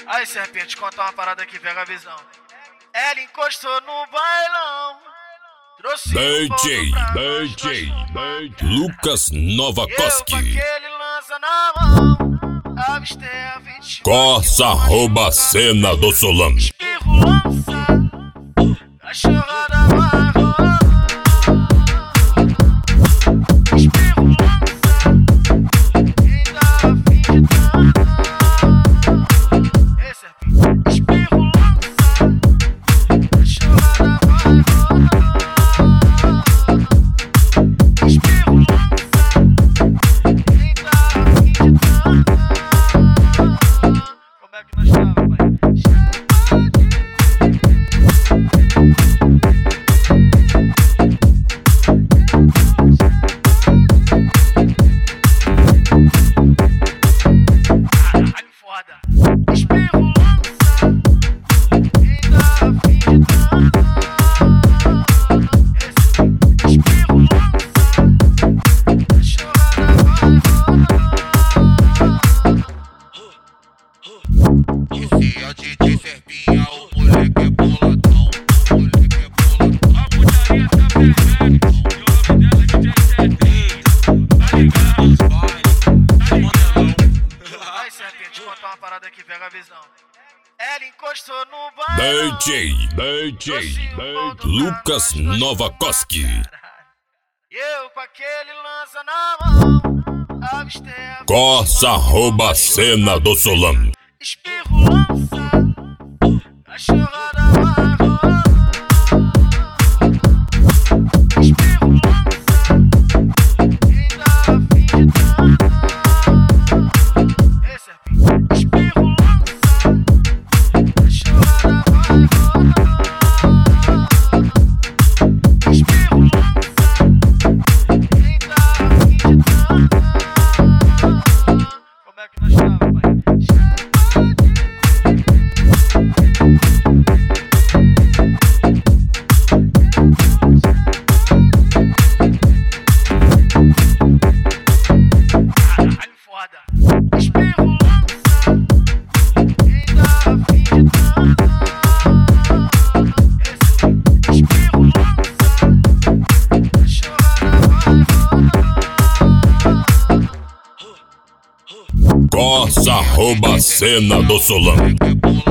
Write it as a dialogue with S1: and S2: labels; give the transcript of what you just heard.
S1: Aí, serpente, conta uma parada aqui, pega a visão. Ela encostou no bailão, trouxe
S2: DJ Lucas Novakoski.
S1: eu com aquele lança na mão, avistei a 20.
S2: Corsa rouba cena do Solano.
S1: Espirro lança, cachorrada vai rolando. Espirro lança, quem tá afim de dançar. Ei, serpente, espirro lança, cachorrada vai rolando. Espirro lança, quem tá afim de dançar. Como é que nós tava, pai? Caralho, foda. Espirro lança, quem tá afim de dançar. Espirro lança, cachorrada vai rolando.
S3: Esse é o DJ Serpinha, o moleque é boladão. O moleque é boladão.
S4: A putaria tá presente, e o nome dela é DJ Serpinha. Tá ligado? Tá mandelão.
S1: Aí, serpente, conta uma parada aqui, pega a visão. Ela encostou no bailão,
S2: DJ Lucas Novakoski.
S1: e eu com aquele lança na mão, avistei a
S2: Corsa rouba cena do Solano.
S1: espirro lança, cachorrada vai rolando. Espirro lança, quem tá afim de dançar. Ei, serpente, espirro lança, cachorrada vai rolando. Espirro lança, quem tá afim de dançar. Como é que nós tava, pai? Caralho, foda. Espirro lança, quem tá afim de dançar. Espirro lança, cachorrada vai rolando.
S2: Corsa rouba cena do Solano.
S3: O moleque é boladão.